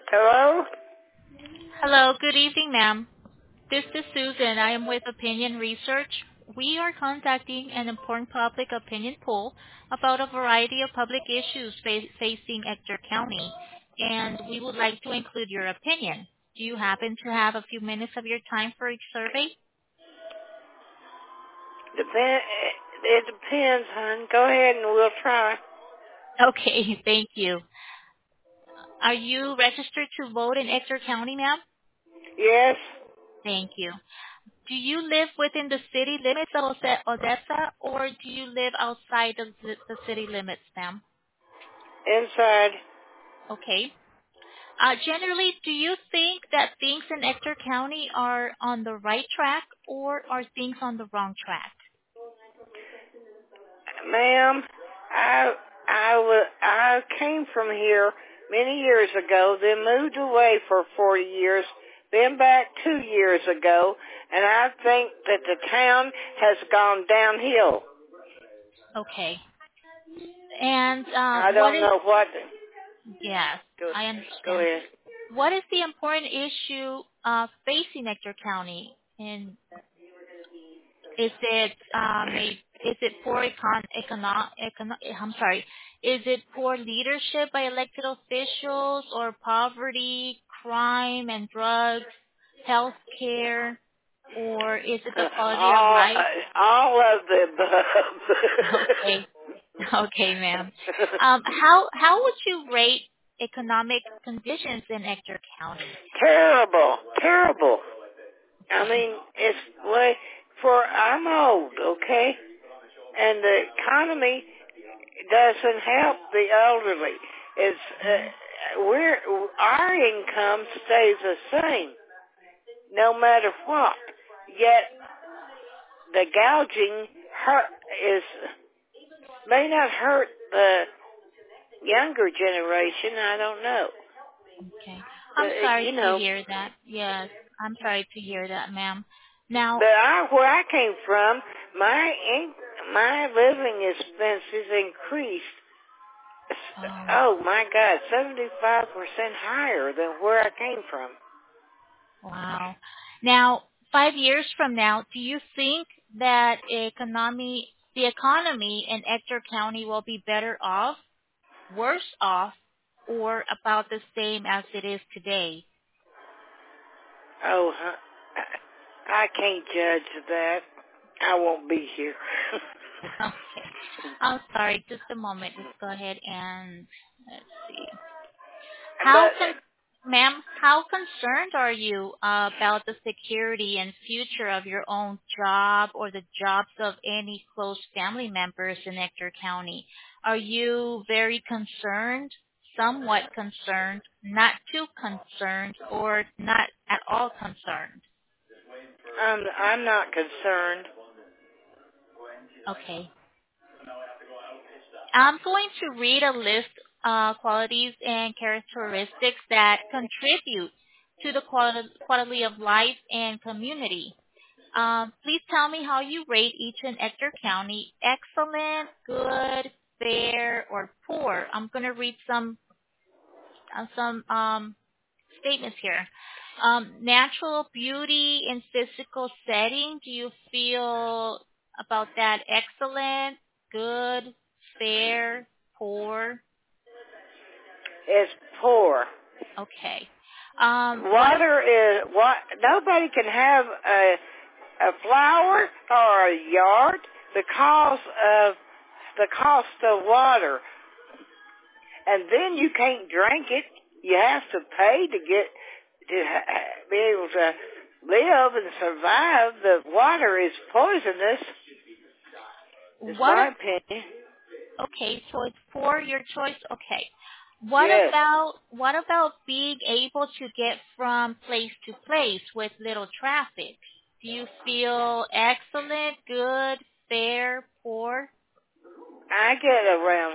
Hello? Hello, good evening, ma'am. This is Susan. I am with Opinion Research. We are conducting an important public opinion poll about a variety of public issues facing Ector County, and we would like to include your opinion. Do you happen to have a few minutes of your time for each survey? It depends, hon. Go ahead and we'll try. Okay, thank you. Are you registered to vote in Ector County, ma'am? Yes? Thank you. Do you live within the city limits of Odessa, or do you live outside of the city limits, ma'am? Inside. Okay. Generally, do you think that things in Ector County are on the right track, or are things on the wrong track? Ma'am, I came from here many years ago, then moved away for 40 years, then back 2 years ago, and I think that the town has gone downhill. Okay. And I what don't is... know what... Yes, Go, I go understand. ahead. What is the important issue facing Ector County? And is it poor is it poor leadership by elected officials, or poverty, crime and drugs, health care, or is it the quality of life? All of the above. Okay. Okay, ma'am. How would you rate economic conditions in Ector County? Terrible, terrible. I Okay. mean, it's way I'm old, okay, and the economy doesn't help the elderly. It's our income stays the same no matter what. Yet the gouging may not hurt the younger generation. I don't know. Okay. I'm sorry You to know. hear that. Yes, I'm sorry to hear that, ma'am. Now, But where I came from, my living expenses increased. Oh my God, 75% higher than where I came from. wow. Now, 5 years from now, do you think that the economy in Ector County will be better off, worse off, or about the same as it is today? Oh, I can't judge that. I won't be here. Okay. I'm sorry. Just a moment. Let's go ahead and let's see. But Ma'am, how concerned are you about the security and future of your own job or the jobs of any close family members in Ector County? Are you very concerned, somewhat concerned, not too concerned, or not at all concerned? I'm not concerned. Okay. I'm going to read a list qualities and characteristics that contribute to the quality of life and community. Please tell me how you rate each in Ector County: excellent, good, fair, or poor. I'm going to read some statements here. Natural beauty and physical setting. Do you feel about that excellent, good, fair, poor? It's poor. Okay. Water is what. Nobody can have a flower or a yard because of the cost of water, and then you can't drink it. You have to pay to be able to live and survive. The water is poisonous. Is my opinion. Okay, so it's for your choice. Okay. Yes. What about being able to get from place to place with little traffic? Do you feel excellent, good, fair, poor? I get around.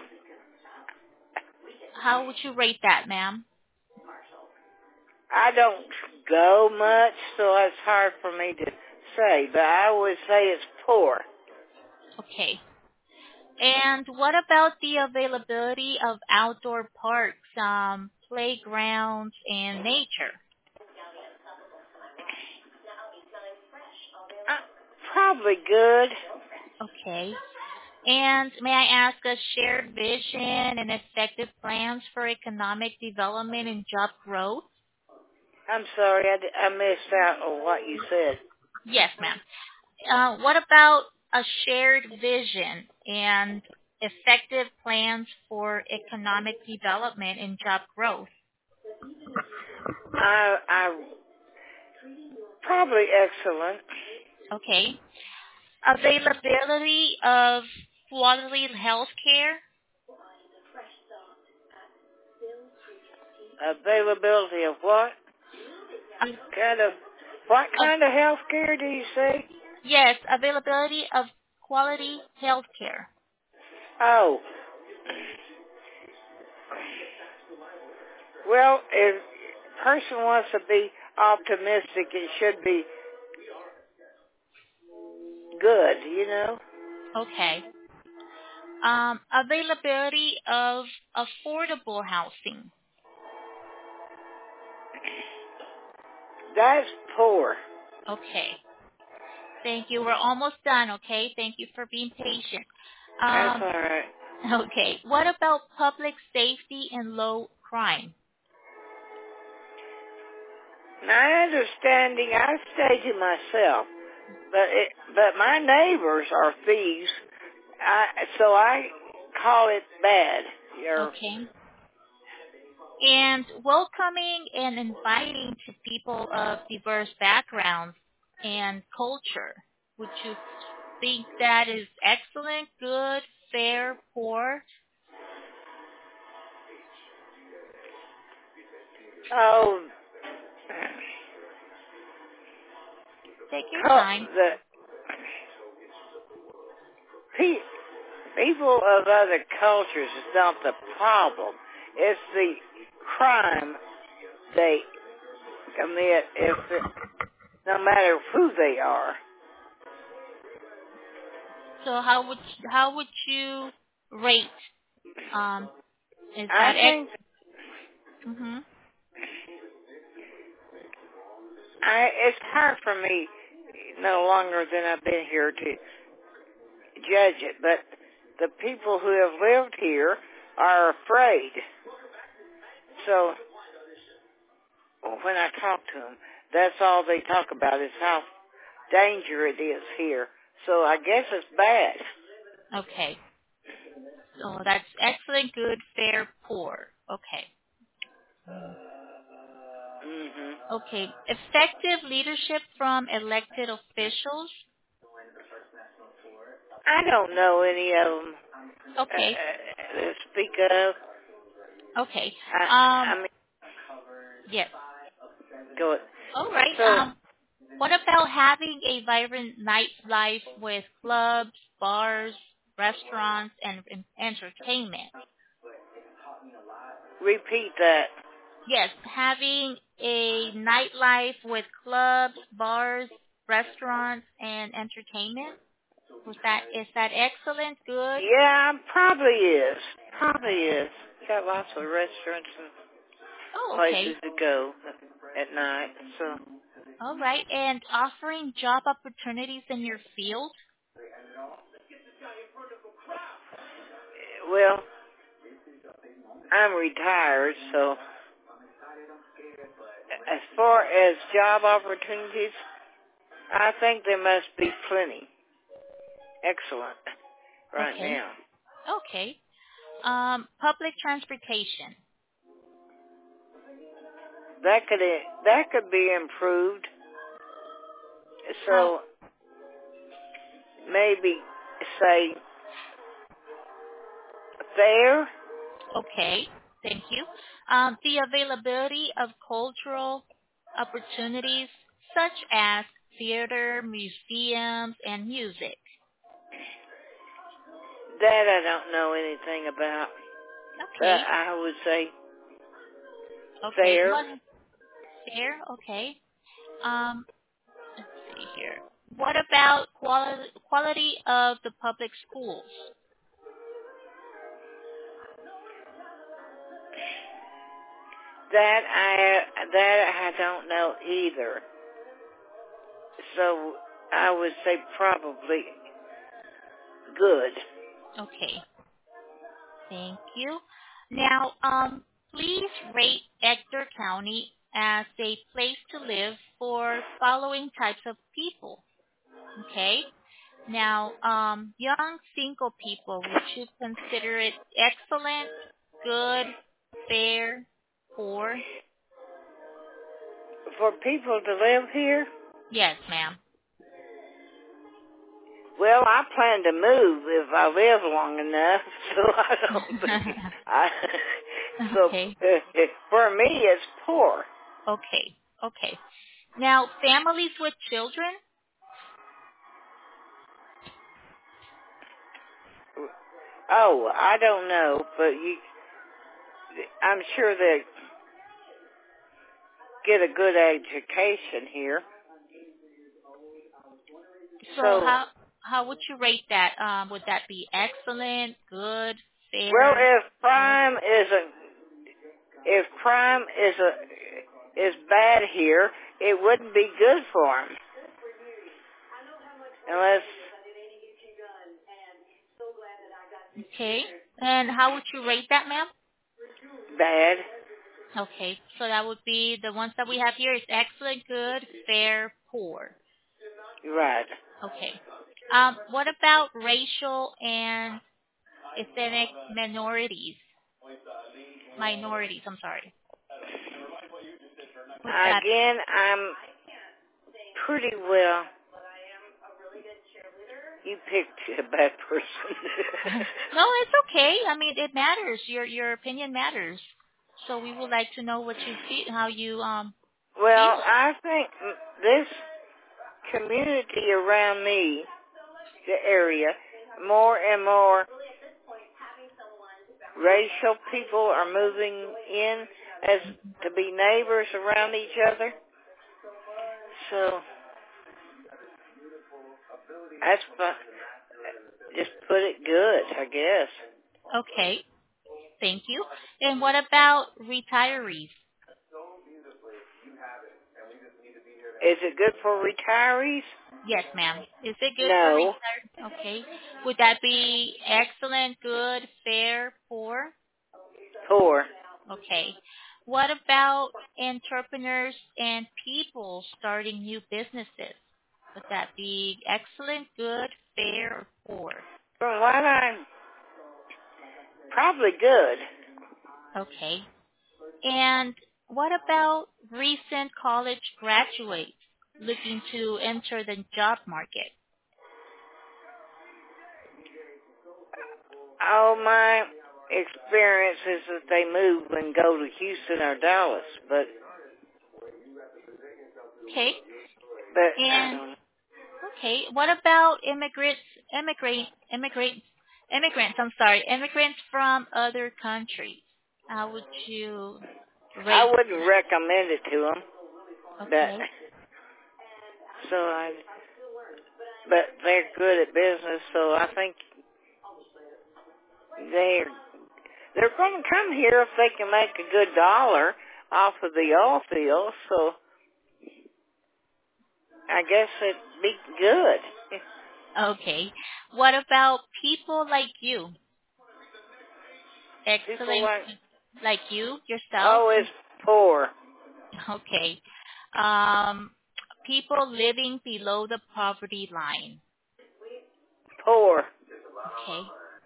How would you rate that, ma'am? I don't go much, so it's hard for me to say, but I would say it's poor. Okay. And what about the availability of outdoor parks? playgrounds, and nature? Probably good. Okay. And may I ask a shared vision and effective plans for economic development and job growth? I'm sorry, I missed out on what you said. Yes, ma'am. What about a shared vision and effective plans for economic development and job growth? I probably excellent. Okay. Availability of quality health care? Availability of what? What kind of health care do you say? Yes, availability of quality health care. Oh. Well, if a person wants to be optimistic, it should be good, you know? Okay. Availability of affordable housing. That's poor. Okay. Thank you. We're almost done, okay? Thank you for being patient. That's all right. Okay. What about public safety and low crime? My understanding, I stay to myself, but my neighbors are thieves, so I call it bad. Okay. And welcoming and inviting to people of diverse backgrounds and culture. Would you think that is excellent, good, fair, poor? Oh, take your time. The people of other cultures is not the problem. It's the crime they commit, no matter who they are. So how would you rate? Is I that think it's hard for me no longer than I've been here to judge it, but the people who have lived here are afraid. So when I talk to them, that's all they talk about is how dangerous it is here. So I guess it's bad. Okay. So that's excellent, good, fair, poor. Okay. Okay. Effective leadership from elected officials? I don't know any of them. Okay. To speak of. Okay. I mean, yes. Go ahead. All right. So, what about having a vibrant nightlife with clubs, bars, restaurants, and entertainment? Repeat that. Yes, having a nightlife with clubs, bars, restaurants, and entertainment. Is that excellent? Good? Yeah, probably is. Got lots of restaurants and places to go at night. So. All right, and offering job opportunities in your field? Well, I'm retired, so as far as job opportunities, I think there must be plenty. Excellent. Right now. Okay. Public transportation. That could be improved. So maybe say fair. Okay. Thank you. The availability of cultural opportunities such as theater, museums, and music. That I don't know anything about. Okay. But I would say fair. Fair, okay. Let's see here. What about quality of the public schools? That I don't know either. So I would say probably good. Okay. Thank you. Now, please rate Ector County as a place to live for following types of people. Okay. Now, young single people, would you consider it excellent, good, fair, poor? For people to live here? Yes, ma'am. Well, I plan to move if I live long enough, so I don't think Okay. for me, it's poor. Okay. Okay. Now, families with children? Oh, I don't know, but I'm sure they get a good education here. So how would you rate that? Would that be excellent, good, fair? Well, if crime is bad here, it wouldn't be good for them. Unless Okay. And how would you rate that, ma'am? bad. Okay. So that would be the ones that we have here is excellent, good, fair, poor. Right. Okay. What about racial and ethnic minorities? Minorities, I'm sorry. Again, I'm pretty well. You picked a bad person. No, it's okay. I mean, it matters. Your opinion matters. So we would like to know what you feel, how you Well, feel. I think this community around me, the area, more and more racial people are moving in as to be neighbors around each other. So that's fun. Just put it good, I guess. Okay. Thank you. And what about retirees? Is it good for retirees? Yes, ma'am. Is it good for No. retirees? Okay. Would that be excellent, good, fair, poor? Poor. Okay. What about entrepreneurs and people starting new businesses? Would that be excellent, good, fair, or poor? From what probably good. Okay. And what about recent college graduates looking to enter the job market? All my experience is that they move and go to Houston or Dallas, but Okay. I And don't. okay, what about immigrants from other countries? How would you I rate wouldn't recommend it to them. Okay. But they're good at business, so I think they're going to come here if they can make a good dollar off of the oil field. So I guess it'd be good. Okay. What about people like you? People Excellent. Like you, yourself? oh, it's poor. Okay. People living below the poverty line. Poor. Okay.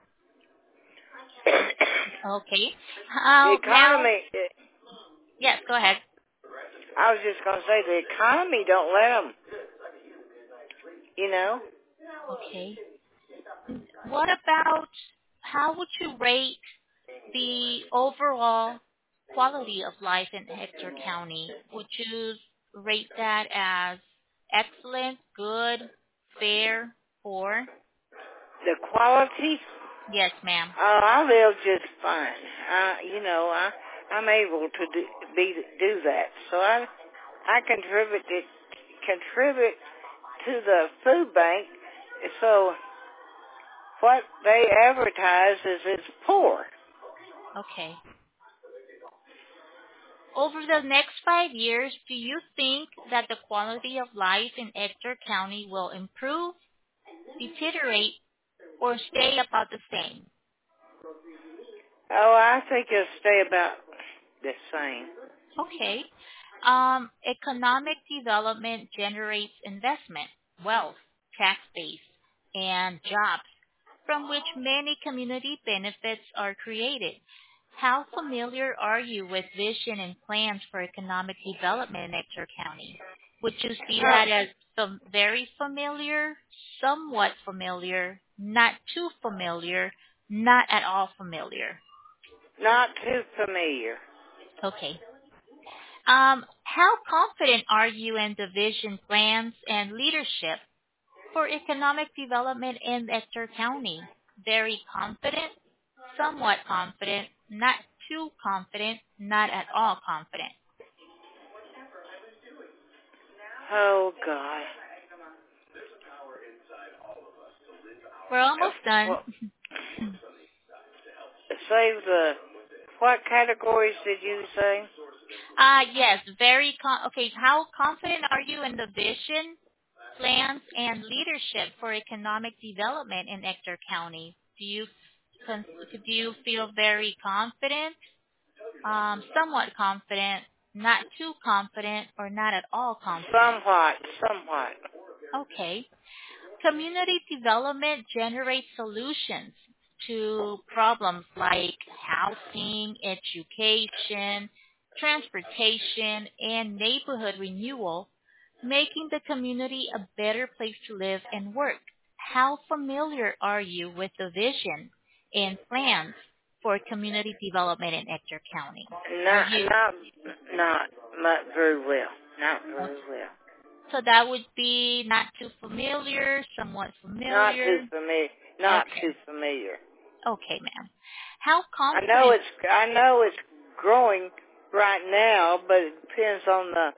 Okay. The Now, economy. yes, go ahead. I was just going to say the economy don't let them. You know. Okay. What about, how would you rate the overall quality of life in Hector County? Would you rate that as excellent, good, fair, poor? The quality. Yes, ma'am. I live just fine. I'm able to do that. So I contribute to the food bank. So what they advertise is it's poor. Okay. over the next 5 years, do you think that the quality of life in Ector County will improve, deteriorate, or stay about the same? Oh, I think it'll stay about the same. Okay. Economic development generates investment, wealth, tax base, and jobs, from which many community benefits are created. How familiar are you with vision and plans for economic development in Ector County? Would you see that as very familiar, somewhat familiar, not too familiar, not at all familiar? Not too familiar. Okay. How confident are you in the vision, plans, and leadership for economic development in Ector County? Very confident, somewhat confident, not too confident, not at all confident. Oh, God. We're almost done. Well, what categories did you say? Yes, okay, how confident are you in the vision, plans, and leadership for economic development in Ector County? Do you feel very confident, somewhat confident, not too confident, or not at all confident? Somewhat. Okay. Community development generates solutions to problems like housing, education, transportation, and neighborhood renewal, making the community a better place to live and work. How familiar are you with the vision and plans for community development in Ector County? Not very well. Not very well. So that would be not too familiar, somewhat familiar. Not too familiar. Too familiar. Okay, ma'am. How confident? I know it's growing right now, but it depends on the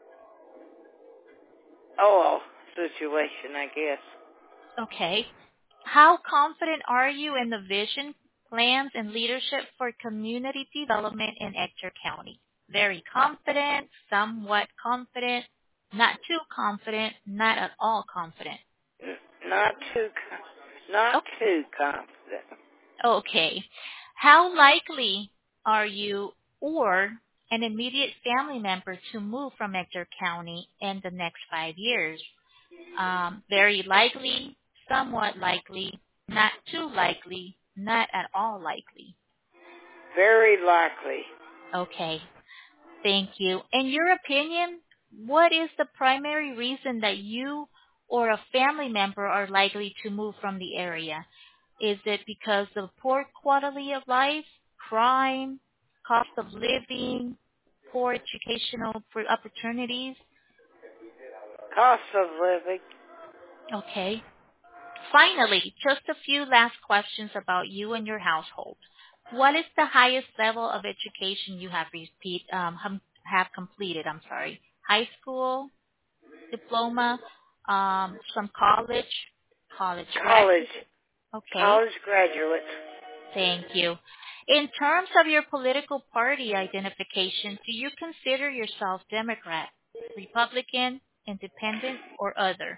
oil situation, I guess. Okay. How confident are you in the vision, plans, and leadership for community development in Ector County? Very confident, somewhat confident, not too confident, not at all confident. Not too confident. Okay. How likely are you or an immediate family member to move from Ector County in the next 5 years? Very likely, somewhat likely, not too likely, not at all likely. Very likely. Okay. Thank you. In your opinion, what is the primary reason that you or a family member are likely to move from the area? Is it because of poor quality of life, crime, cost of living, poor educational opportunities? Cost of living. Okay. Finally, just a few last questions about you and your household. What is the highest level of education you have completed? High school, diploma, some college graduate? Okay. College graduate. Thank you. In terms of your political party identification, do you consider yourself Democrat, Republican, Independent, or other?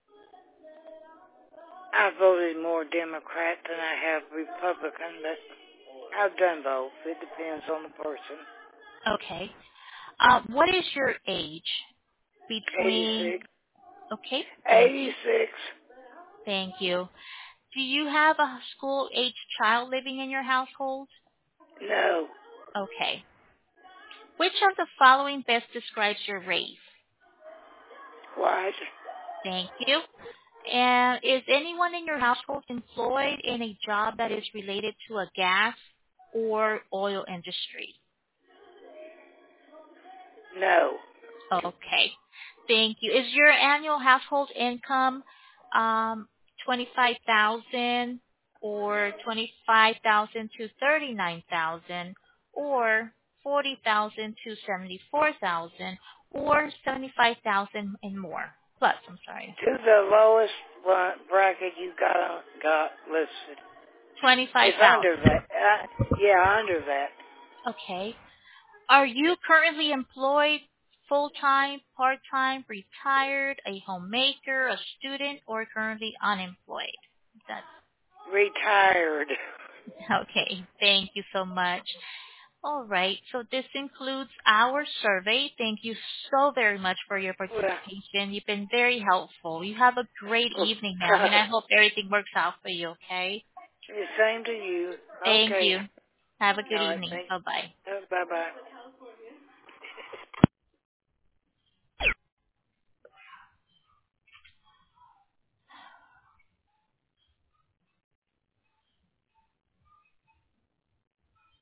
I voted more Democrat than I have Republican, but I've done both. It depends on the person. Okay. What is your age? 86. Okay. 86. Thank you. Do you have a school-age child living in your household? No. Okay. Which of the following best describes your race? White. Thank you. And is anyone in your household employed in a job that is related to a gas or oil industry? No. Okay. Thank you. Is your annual household income $25,000 or $25,000 to $39,000 or $40,000 to $74,000 or $75,000 and more? Plus, I'm sorry. To the lowest bracket you got listed. $25,000. It's under that. Under that. Okay. Are you currently employed, full-time, part-time, retired, a homemaker, a student, or currently unemployed? That's Retired. okay. Thank you so much. All right. So this concludes our survey. Thank you so very much for your Well, participation. You've been very helpful. You have a great evening, ma'am, and I hope everything works out for you, okay? the same to you. Thank Okay. you. Have a good All right. evening. Thanks. Bye-bye. Bye-bye.